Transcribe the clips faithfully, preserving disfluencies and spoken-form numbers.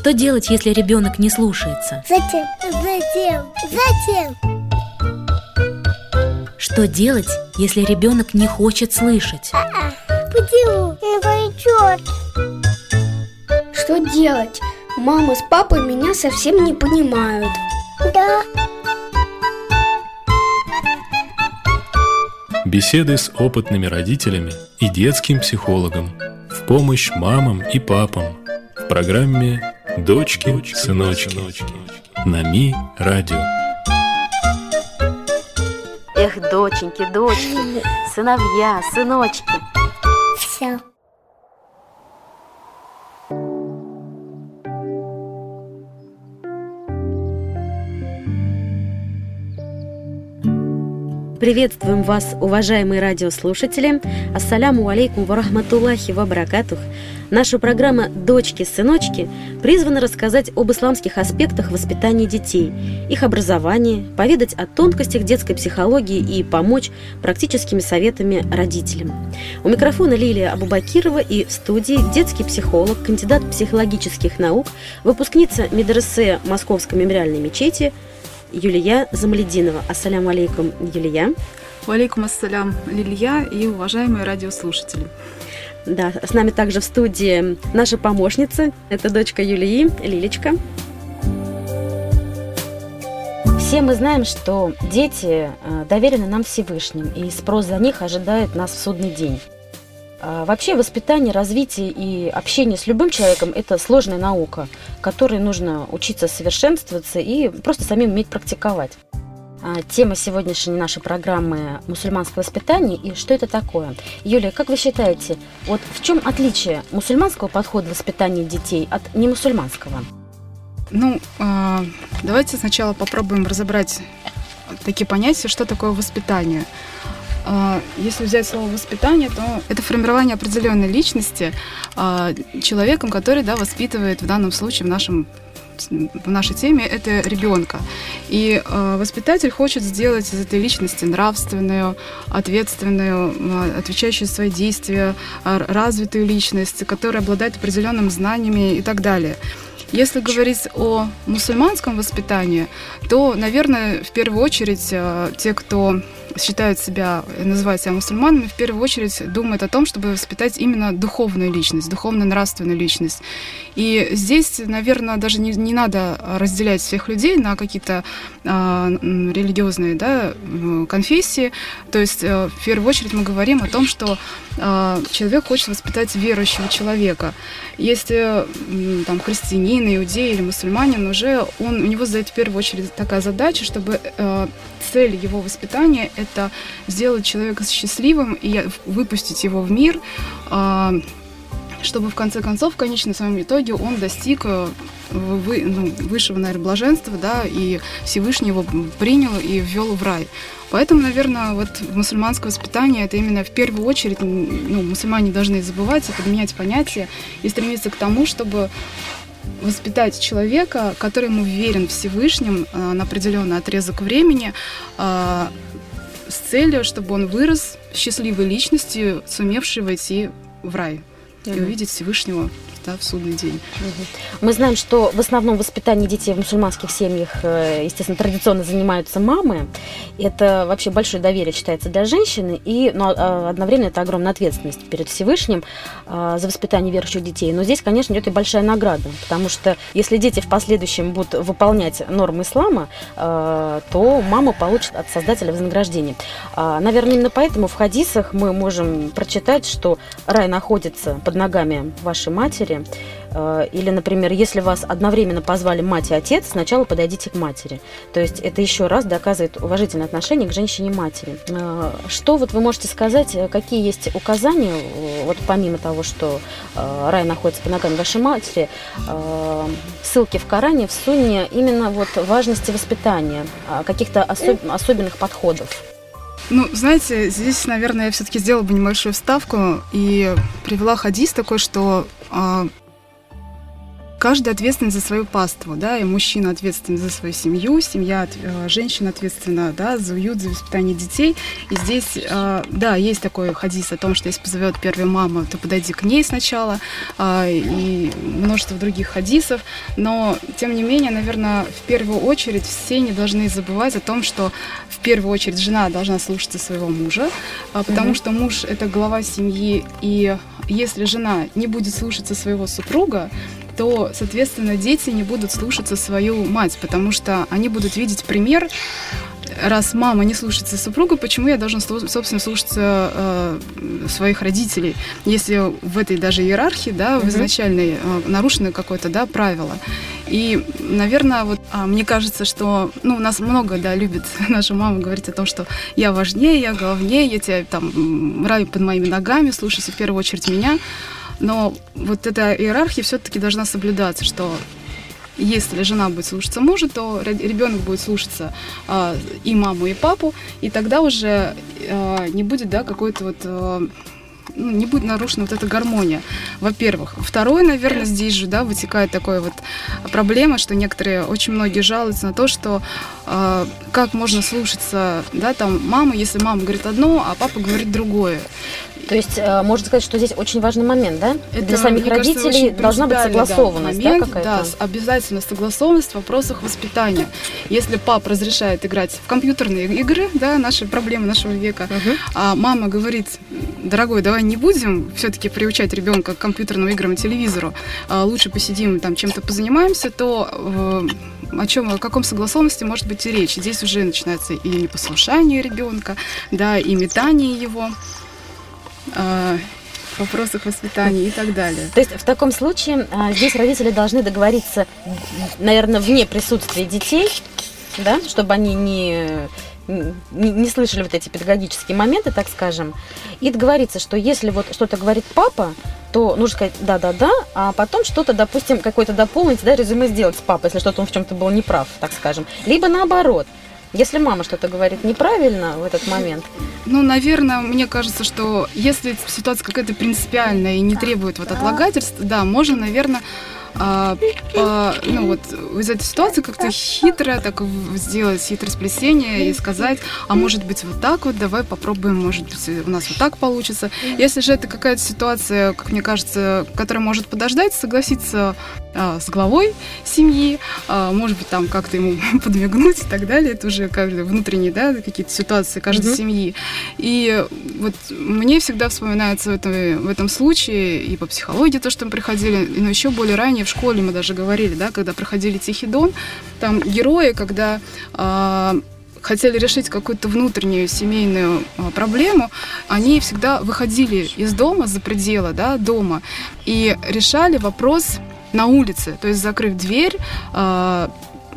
Что делать, если ребенок не слушается? Затем, затем, затем. Что делать, если ребенок не хочет слышать? А-а. Почему? Не пойдет. Что делать? Мама с папой меня совсем не понимают. Да. Беседы с опытными родителями и детским психологом в помощь мамам и папам в программе «Дочки, сыночки» на Ми Радио. Эх, доченьки, дочки, сыновья, сыночки. Все. Приветствуем вас, уважаемые радиослушатели. Ассаляму алейкум ва рахматуллахи ва баракатух. Наша программа «Дочки, сыночки» призвана рассказать об исламских аспектах воспитания детей, их образовании, поведать о тонкостях детской психологии и помочь практическими советами родителям. У микрофона Лилия Абубакирова и в студии детский психолог, кандидат психологических наук, выпускница медресе Московской мемориальной мечети Юлия Замалединова. Ассаляму алейкум, Юлия. Валейкум ассалям, Лилия и уважаемые радиослушатели. Да, с нами также в студии наша помощница, это дочка Юлии, Лилечка. Все мы знаем, что дети доверены нам Всевышним, и спрос за них ожидает нас в судный день. Вообще воспитание, развитие и общение с любым человеком – это сложная наука, которой нужно учиться совершенствоваться и просто самим уметь практиковать. Тема сегодняшней нашей программы – мусульманское воспитание и что это такое. Юлия, как вы считаете, вот в чем отличие мусульманского подхода воспитания детей от немусульманского? Ну, давайте сначала попробуем разобрать такие понятия, что такое воспитание. Если взять слово «воспитание», то это формирование определенной личности человеком, который, да, воспитывает в данном случае в нашем в нашей теме это ребенка. И э, воспитатель хочет сделать из этой личности нравственную, ответственную, э, отвечающую за свои действия, э, развитую личность, которая обладает определенными знаниями и так далее. Если говорить о мусульманском воспитании, то, наверное, в первую очередь э, те, кто считают себя, называют себя мусульманами, в первую очередь думают о том, чтобы воспитать именно духовную личность, духовно-нравственную личность. И здесь, наверное, даже не, не надо разделять всех людей на какие-то э, религиозные, да, конфессии. То есть э, в первую очередь мы говорим о том, что э, человек хочет воспитать верующего человека. Если э, там христианин, иудей или мусульманин, уже он, у него задает в первую очередь такая задача, чтобы э, цель его воспитания – это сделать человека счастливым и выпустить его в мир, э, чтобы в конце концов, в конечном своем итоге, он достиг вы, ну, высшего, наверное, блаженства, да, и Всевышний его принял и ввел в рай. Поэтому, наверное, вот мусульманское воспитание – это именно в первую очередь, ну, мусульмане должны забывать и подменять понятия и стремиться к тому, чтобы воспитать человека, который ему верен Всевышним э, на определенный отрезок времени, э, с целью, чтобы он вырос счастливой личностью, сумевшей войти в рай и увидеть Всевышнего, да, в судный день. Мы знаем, что в основном воспитанием детей в мусульманских семьях, естественно, традиционно занимаются мамы. Это вообще большое доверие считается для женщины, и, но одновременно это огромная ответственность перед Всевышним за воспитание верующих детей. Но здесь, конечно, идет и большая награда, потому что если дети в последующем будут выполнять нормы ислама, то мама получит от Создателя вознаграждение. Наверное, именно поэтому в хадисах мы можем прочитать, что рай находится под ногами вашей матери. Или, например, если вас одновременно позвали мать и отец, сначала подойдите к матери. То есть это еще раз доказывает уважительное отношение к женщине-матери. Что вот вы можете сказать, какие есть указания, вот помимо того, что рай находится под ногами вашей матери, ссылки в Коране, в Сунне, именно вот важности воспитания, каких-то особ- особенных подходов? Ну, знаете, здесь, наверное, я все-таки сделала бы небольшую вставку и привела хадис такой, что э, каждый ответственен за свою паству, да, и мужчина ответственен за свою семью, семья, женщина ответственна, да, за уют, за воспитание детей. И здесь, да, есть такой хадис о том, что если позовет первая мама, то подойди к ней сначала, и множество других хадисов. Но, тем не менее, наверное, в первую очередь все не должны забывать о том, что в первую очередь жена должна слушаться своего мужа, потому mm-hmm. что муж – это глава семьи, и если жена не будет слушаться своего супруга, то, соответственно, дети не будут слушаться свою мать, потому что они будут видеть пример. Раз мама не слушается супруга, почему я должен, собственно, слушаться э, своих родителей, если в этой даже иерархии, да, в изначальной э, нарушено какое-то, да, правило. И, наверное, вот а, мне кажется, что, ну, нас много, да, любит наша мама говорить о том, что я важнее, я главнее, я тебя там раю под моими ногами, слушайся в первую очередь меня. Но вот эта иерархия все-таки должна соблюдаться, что если жена будет слушаться мужа, то ребенок будет слушаться э, и маму, и папу, и тогда уже э, не будет, да, какой-то вот, э, ну, не будет нарушена вот эта гармония, во-первых. Второе, наверное, здесь же, да, вытекает такая вот проблема, что некоторые, очень многие жалуются на то, что э, как можно слушаться, да, там, мамы, если мама говорит одно, а папа говорит другое. То есть, можно сказать, что здесь очень важный момент, да? Это, для самих родителей кажется, должна быть согласованность, да, момент, да, какая-то? Да, обязательно согласованность в вопросах воспитания. Если папа разрешает играть в компьютерные игры, да, наши проблемы нашего века, uh-huh. а мама говорит: дорогой, давай не будем все-таки приучать ребенка к компьютерным играм и телевизору, а лучше посидим, там, чем-то позанимаемся, то э, о чем, о каком согласованности может быть и речь? Здесь уже начинается и непослушание ребенка, да, и метание его в вопросах воспитания и так далее. То есть в таком случае здесь родители должны договориться, наверное, вне присутствия детей, да, чтобы они не, не, не слышали вот эти педагогические моменты, так скажем, и договориться, что если вот что-то говорит папа, то нужно сказать да-да-да, а потом что-то, допустим, какое-то дополнить, да, резюме сделать с папой, если что-то он в чем-то был неправ, так скажем. Либо наоборот. Если мама что-то говорит неправильно в этот момент? Ну, наверное, мне кажется, что если ситуация какая-то принципиальная и не требует вот отлагательств, да, можно, наверное, а, по, ну, вот, из этой ситуации как-то хитро так сделать хитросплетение и сказать: а может быть вот так вот, давай попробуем, может быть у нас вот так получится. Если же это какая-то ситуация, как мне кажется, которая может подождать, согласиться а, с главой семьи, а, может быть там как-то ему подмигнуть и так далее, это уже каждый внутренние, да, какие-то ситуации каждой mm-hmm. семьи. И вот мне всегда вспоминается в этом, в этом случае и по психологии то, что мы приходили, но еще более ранее в школе мы даже говорили, да, когда проходили Тихий Дон, там герои, когда э, хотели решить какую-то внутреннюю семейную э, проблему, они всегда выходили из дома, за пределы, да, дома, и решали вопрос на улице, то есть закрыв дверь, э,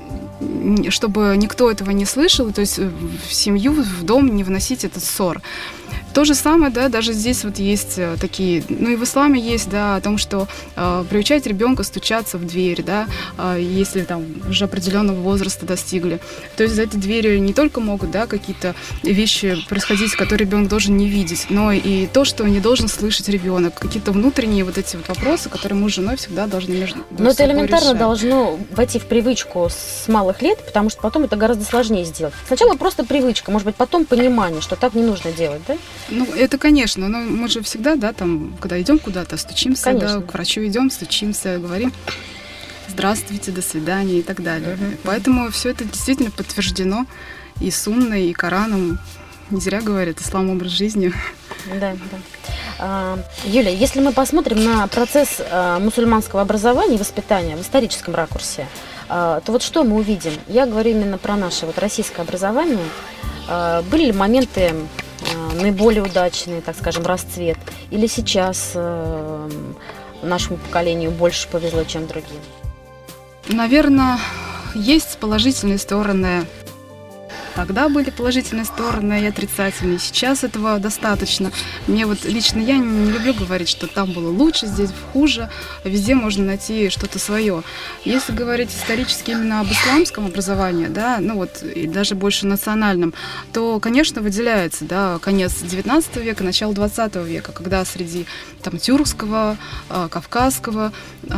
чтобы никто этого не слышал, то есть в семью, в дом не вносить этот ссор. То же самое, да, даже здесь вот есть такие, ну и в исламе есть, да, о том, что э, приучать ребенка стучаться в дверь, да, э, если там уже определенного возраста достигли. То есть за эти двери не только могут, да, какие-то вещи происходить, которые ребенок должен не видеть, но и то, что не должен слышать ребенок, какие-то внутренние вот эти вот вопросы, которые мы с женой всегда должны между собой решать. Но это элементарно должно войти в привычку с малых лет, потому что потом это гораздо сложнее сделать. Сначала просто привычка, может быть, потом понимание, что так не нужно делать, да? Ну, это, конечно, но мы же всегда, да, там, когда идем куда-то, стучимся, конечно. Да, к врачу идем, стучимся, говорим здравствуйте, до свидания и так далее. Uh-huh. Поэтому все это действительно подтверждено и сунной, и Кораном. Не зря говорят, ислам образ жизни. Да, да. А, Юля, если мы посмотрим на процесс а, мусульманского образования и воспитания в историческом ракурсе, а, то вот что мы увидим? Я говорю именно про наше вот российское образование. А, были ли моменты наиболее удачный, так скажем, расцвет? Или сейчас э, нашему поколению больше повезло, чем другим? Наверное, есть положительные стороны тогда были положительные стороны и отрицательные. Сейчас этого достаточно. Мне вот лично я не люблю говорить, что там было лучше, здесь хуже. Везде можно найти что-то свое. Если говорить исторически именно об исламском образовании, да, ну вот и даже больше национальном, то, конечно, выделяется, да, конец девятнадцатого века, начало двадцатого века, когда среди там тюркского, кавказского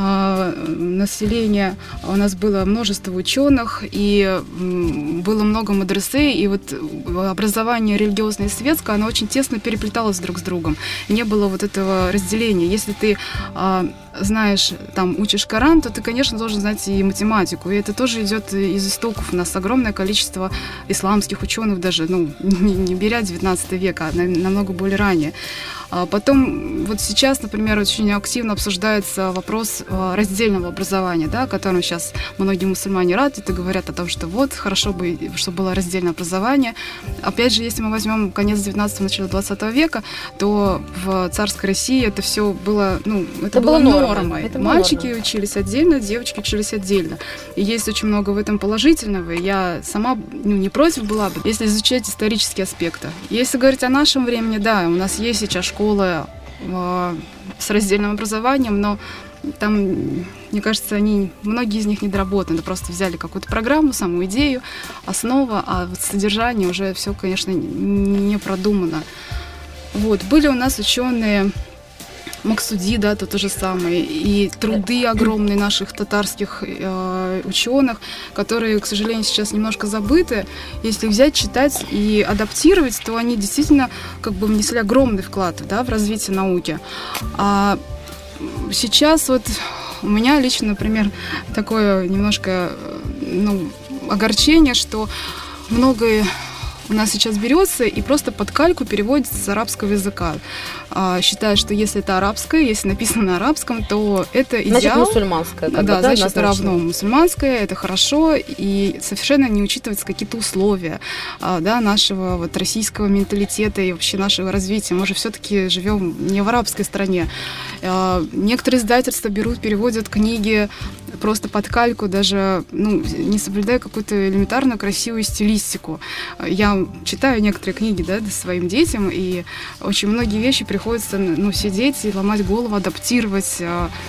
населения у нас было множество ученых, и было много мадресе, и вот образование религиозное и светское, оно очень тесно переплеталось друг с другом. Не было вот этого разделения. Если ты знаешь, там, учишь Коран, то ты, конечно, должен знать и математику. И это тоже идет из истоков. У нас огромное количество исламских ученых даже, ну, не, не беря девятнадцатый век, а намного более ранее. А потом, вот сейчас, например, очень активно обсуждается вопрос раздельного образования, да, которым сейчас многие мусульмане радуют и говорят о том, что вот, хорошо бы, чтобы было раздельное образование. Опять же, если мы возьмем конец девятнадцатого, начало двадцатого века, то в царской России это все было, ну, это, это было нормой. Это Мальчики норма. Учились отдельно, девочки учились отдельно. И есть очень много в этом положительного. Я сама, ну, не против была бы, если изучать исторические аспекты. Если говорить о нашем времени, да, у нас есть сейчас школы э, с раздельным образованием, но там, мне кажется, они, многие из них недоработаны. Просто взяли какую-то программу, саму идею, основа, а вот содержание уже все, конечно, не продумано. Вот. Были у нас ученые Максуди, да, то, то же самое, и труды огромные наших татарских э, ученых, которые, к сожалению, сейчас немножко забыты. Если взять, читать и адаптировать, то они действительно как бы внесли огромный вклад, да, в развитие науки. А сейчас вот у меня лично, например, такое немножко, ну, огорчение, что многое у нас сейчас берется и просто под кальку переводится с арабского языка. А, считая, что если это арабское, если написано на арабском, то это идеал. Значит, мусульманское. Да, да, значит, равно мусульманское, это хорошо, и совершенно не учитываются какие-то условия, а, да, нашего вот российского менталитета и вообще нашего развития. Мы же все-таки живем не в арабской стране. А, некоторые издательства берут, переводят книги просто под кальку, даже, ну, не соблюдая какую-то элементарную красивую стилистику. Я читаю некоторые книги, да, своим детям, и очень многие вещи приходится, ну, сидеть и ломать голову, адаптировать,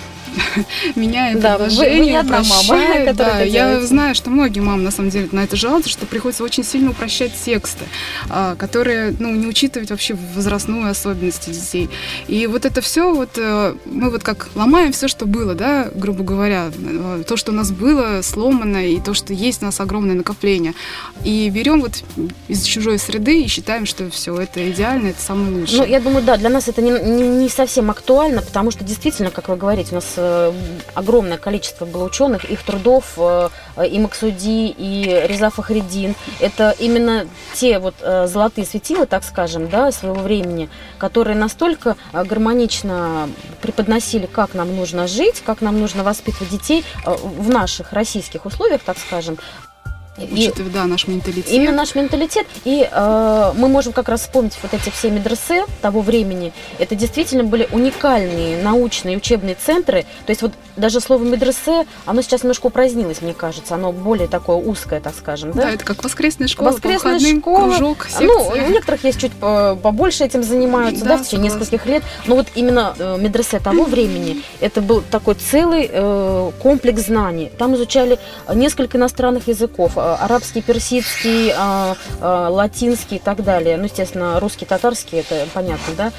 меняя да, предложения, вы, вы не одна упрощая. мама, Да, я знаю, что многие мамы, на самом деле, на это жалуются, что приходится очень сильно упрощать тексты, которые, ну, не учитывают вообще возрастную особенности детей. И вот это все, вот мы вот как ломаем все, что было, да, грубо говоря, то, что у нас было сломано, и то, что есть у нас огромное накопление. И берем вот из чужой среды и считаем, что все, это идеально, это самое лучшее. Ну, я думаю, да, для нас это не, не, не совсем актуально, потому что действительно, как вы говорите, у нас огромное количество было ученых, их трудов, и Максуди, и Реза Фахриддин. Это именно те вот золотые светила, так скажем, да, своего времени, которые настолько гармонично преподносили, как нам нужно жить, как нам нужно воспитывать детей в наших российских условиях, так скажем. Учитывая, да, наш менталитет. Именно наш менталитет. И э, мы можем как раз вспомнить вот эти все медресе того времени. Это действительно были уникальные научные учебные центры. То есть вот даже слово медресе, оно сейчас немножко упразднилось, мне кажется. Оно более такое узкое, так скажем. Да, да, это как воскресная школа, воскресная по выходным, школа, кружок, секция. Ну, у некоторых есть чуть побольше этим занимаются, да, да, в течение нескольких лет. Но вот именно э, медресе того времени, это был такой целый э, комплекс знаний. Там изучали несколько иностранных языков. Арабский, персидский, а, а, латинский и так далее. Ну, естественно, русский, татарский, это понятно, да?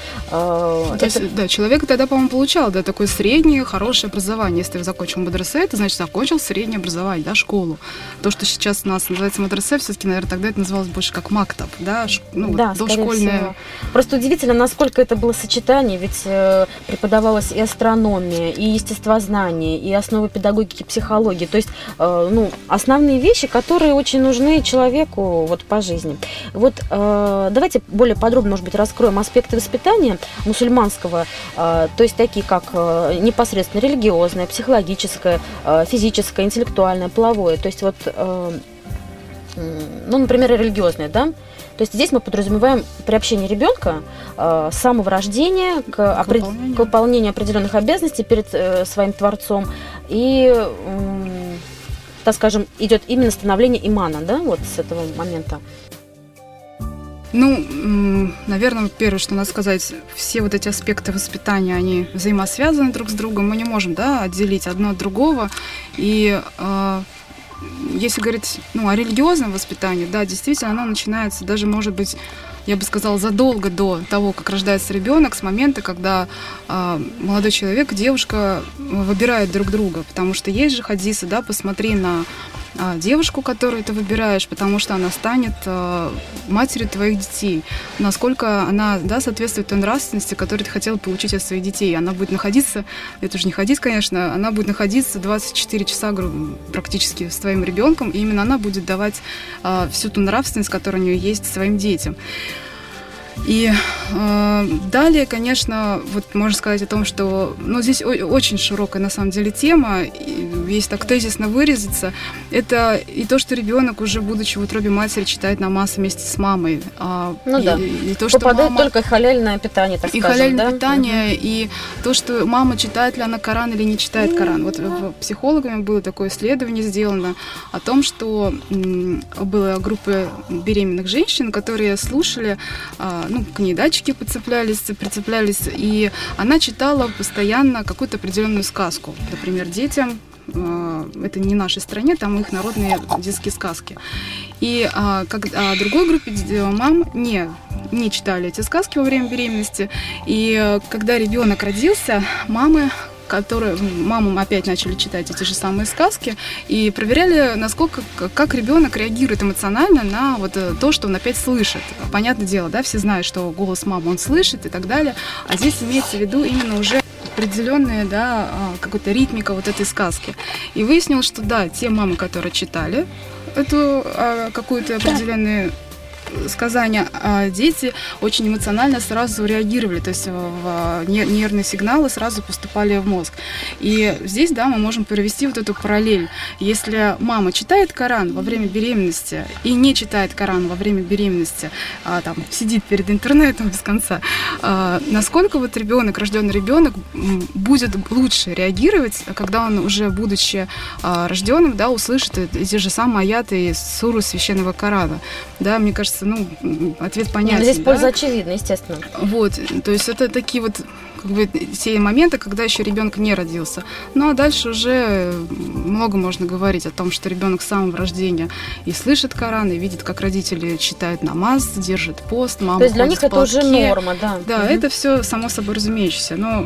А, То это... есть, да, человек тогда, по-моему, получал, да, такое среднее, хорошее образование. Если ты закончил медресе, это значит, закончил среднее образование, да, школу. То, что сейчас у нас называется медресе, все-таки, наверное, тогда это называлось больше как мактаб, да, ш... ну, да, дошкольное. Просто удивительно, насколько это было сочетание, ведь э, преподавалась и астрономия, и естествознание, и основы педагогики, психологии. То есть, э, ну, основные вещи, которые очень нужны человеку вот по жизни. Вот э, давайте более подробно, может быть, раскроем аспекты воспитания мусульманского, э, то есть такие как э, непосредственно религиозное, психологическое, э, физическое, интеллектуальное, половое. То есть вот, э, ну, например, религиозное, да? То есть здесь мы подразумеваем приобщение ребенка э, с самого рождения к, к, опред... выполнению. к выполнению определенных обязанностей перед э, своим Творцом и э, так скажем, идет именно становление имана, да, вот с этого момента? Ну, наверное, первое, что надо сказать, все вот эти аспекты воспитания, они взаимосвязаны друг с другом. Мы не можем, да, отделить одно от другого. И э, если говорить, ну, о религиозном воспитании, да, действительно, оно начинается даже, может быть, я бы сказала, задолго до того, как рождается ребенок, с момента, когда э, молодой человек, девушка выбирают друг друга. Потому что есть же хадисы, да, посмотри на э, девушку, которую ты выбираешь, потому что она станет э, матерью твоих детей. Насколько она, да, соответствует той нравственности, которую ты хотела получить от своих детей. Она будет находиться, это же не хадис, конечно, она будет находиться двадцать четыре часа практически с твоим ребенком, и именно она будет давать э, всю ту нравственность, которая у нее есть своим детям. И э, далее, конечно, вот можно сказать о том, что, ну, здесь о- очень широкая на самом деле тема, и, если так тезисно выразиться, это и то, что ребенок уже, будучи в утробе матери, читает намаз вместе с мамой. А, ну и, да, и, и то, что попадает мама... только халяльное питание, так и скажем, халяльное да? питание, угу. И то, что мама читает ли она Коран или не читает Коран. Вот психологами было такое исследование сделано о том, что м, была группа беременных женщин, которые слушали, а, ну, к ней датчики подцеплялись, прицеплялись, и она читала постоянно какую-то определенную сказку, например, детям. Это не в нашей стране, там их народные детские сказки. И а, как, а другой группе мам не, не читали эти сказки во время беременности. И когда ребенок родился, мамы которые мамам опять начали читать эти же самые сказки и проверяли, насколько, как ребенок реагирует эмоционально на вот то, что он опять слышит. Понятное дело, да, все знают, что голос мамы он слышит и так далее, а здесь имеется в виду именно уже определенная, да, какая-то ритмика вот этой сказки. И выяснилось, что да, те мамы, которые читали эту какую-то определенную сказания, а дети очень эмоционально сразу реагировали, то есть в нервные сигналы сразу поступали в мозг. И здесь, да, мы можем провести вот эту параллель. Если мама читает Коран во время беременности и не читает Коран во время беременности, а там сидит перед интернетом без конца, а, насколько вот ребенок, рожденный ребенок, будет лучше реагировать, когда он уже, будучи а, рожденным, да, услышит эти же самые аяты из суры священного Корана. Да, мне кажется, ну, ответ понятен. Здесь польза да? очевидна, естественно. Вот, то есть это такие вот как бы те моменты, когда еще ребенок не родился. Ну, а дальше уже много можно говорить о том, что ребенок с самого рождения и слышит Коран, и видит, как родители читают намаз, держат пост, мама То есть для ходит них в это уже платке. норма, да? Да, угу. Это все само собой разумеющееся, но...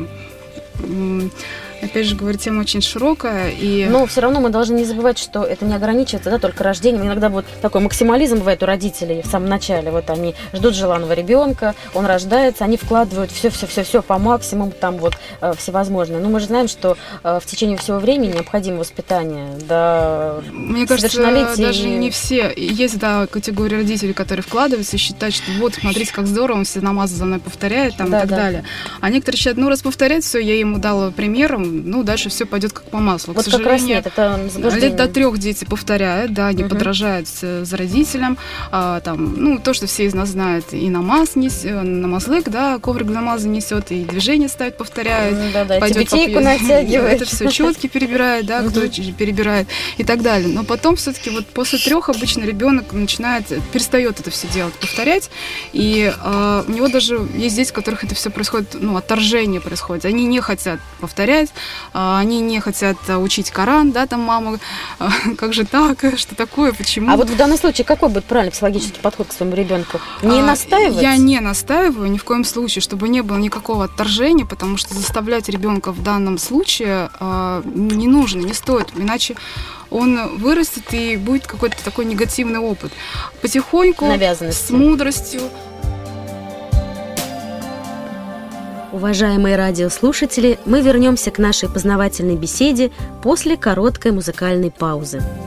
Опять же, говорю, тема очень широкая. И... Но все равно мы должны не забывать, что это не ограничивается, да, только рождением. Иногда вот такой максимализм бывает у родителей в самом начале. Вот они ждут желанного ребенка, он рождается, они вкладывают все-все-все-все по максимуму, там вот э, всевозможное. Но мы же знаем, что э, в течение всего времени необходимо воспитание до Мне кажется, даже не все. Есть, да, категория родителей, которые вкладываются и считают, что вот, смотрите, как здорово, он все намазы за мной повторяет, там, да, и так да. далее. А некоторые считают, ну, раз повторять все, я ему дала примером, ну, дальше все пойдет как по маслу. Вот К сожалению, как раз нет, это лет до трех дети повторяют, да, они угу. подражают за родителем. А, там, ну, то, что все из нас знают, и намаз несет, намазлык, да, коврик намаза несет, и движение ставит, повторяет. Да, да, пойдет тибетейку натягивает. Это все четки перебирает, да, кто перебирает и так далее. Но потом все-таки вот после трех обычно ребенок начинает, перестает это все делать, повторять. И а, у него даже есть дети, у которых это все происходит, ну, отторжение происходит. Они не хотят повторять, они не хотят учить Коран, да, там мама, как же так, что такое, почему? А вот в данном случае какой будет правильный психологический подход к своему ребенку? Не а, настаивать? Я не настаиваю ни в коем случае, чтобы не было никакого отторжения, потому что заставлять ребенка в данном случае а, не нужно, не стоит, иначе он вырастет и будет какой-то такой негативный опыт. Потихоньку, с мудростью. Уважаемые радиослушатели, мы вернемся к нашей познавательной беседе после короткой музыкальной паузы.